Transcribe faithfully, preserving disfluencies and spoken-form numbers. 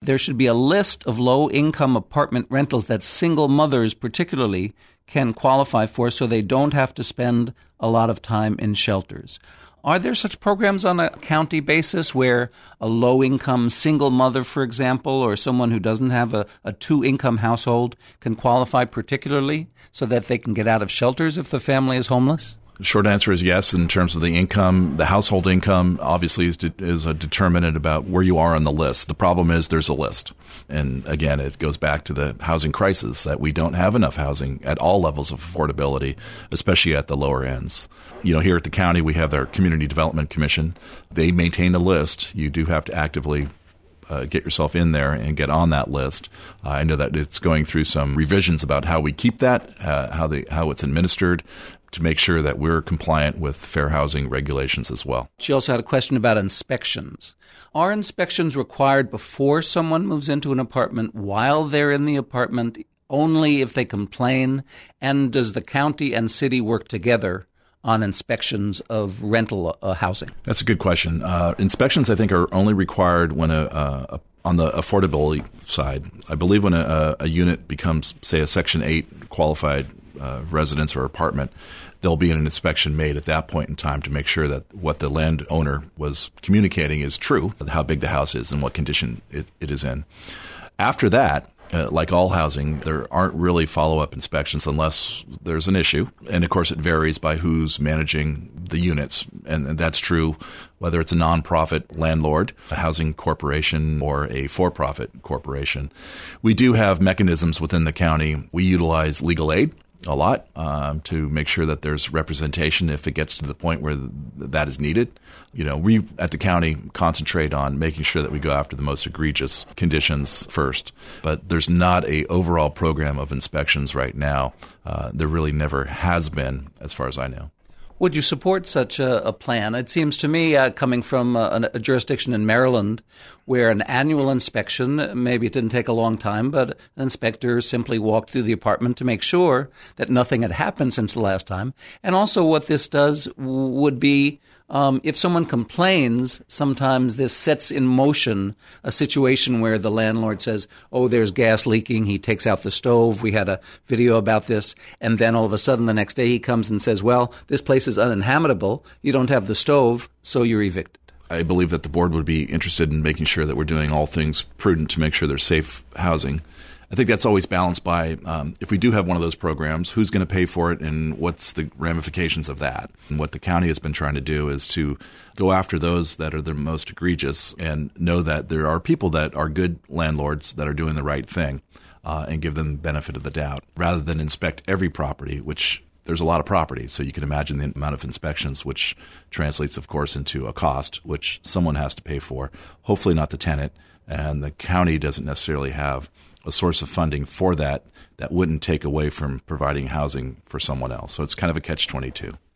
there should be a list of low-income apartment rentals that single mothers particularly can qualify for so they don't have to spend a lot of time in shelters. Are there such programs on a county basis where a low-income single mother, for example, or someone who doesn't have a, a two-income household can qualify particularly so that they can get out of shelters if the family is homeless? The short answer is yes. In terms of the income, the household income obviously is, de- is a determinant about where you are on the list. The problem is there's a list. And again, it goes back to the housing crisis that we don't have enough housing at all levels of affordability, especially at the lower ends. You know, here at the county, we have our Community Development Commission. They maintain a list. You do have to actively Uh, get yourself in there and get on that list. Uh, I know that it's going through some revisions about how we keep that, uh, how the how it's administered, to make sure that we're compliant with fair housing regulations as well. She also had a question about inspections. Are inspections required before someone moves into an apartment, while they're in the apartment, only if they complain? And does the county and city work together on inspections of rental uh, housing? That's a good question. Uh, inspections, I think, are only required when a, a on the affordability side. I believe when a, a unit becomes, say, a Section eight qualified uh, residence or apartment, there'll be an inspection made at that point in time to make sure that what the landowner was communicating is true, how big the house is and what condition it, it is in. After that, Uh, like all housing, there aren't really follow-up inspections unless there's an issue. And, of course, it varies by who's managing the units. And, and that's true whether it's a nonprofit landlord, a housing corporation, or a for-profit corporation. We do have mechanisms within the county. We utilize legal aid a lot um, to make sure that there's representation if it gets to the point where th- that is needed. You know, we at the county concentrate on making sure that we go after the most egregious conditions first. But there's not a overall program of inspections right now. Uh, there really never has been, as far as I know. Would you support such a, a plan? It seems to me, uh, coming from a, a jurisdiction in Maryland, where an annual inspection, maybe it didn't take a long time, but an inspector simply walked through the apartment to make sure that nothing had happened since the last time. And also what this does would be, um, if someone complains, sometimes this sets in motion a situation where the landlord says, oh, there's gas leaking. He takes out the stove. We had a video about this. And then all of a sudden the next day he comes and says, well, this place is uninhabitable. You don't have the stove, so you're evicted. I believe that the board would be interested in making sure that we're doing all things prudent to make sure there's safe housing. I think that's always balanced by um, if we do have one of those programs, who's going to pay for it and what's the ramifications of that. And what the county has been trying to do is to go after those that are the most egregious and know that there are people that are good landlords that are doing the right thing uh, and give them the benefit of the doubt rather than inspect every property, which there's a lot of property, so you can imagine the amount of inspections, which translates, of course, into a cost, which someone has to pay for, hopefully not the tenant, and the county doesn't necessarily have a source of funding for that that wouldn't take away from providing housing for someone else. So it's kind of a catch twenty-two.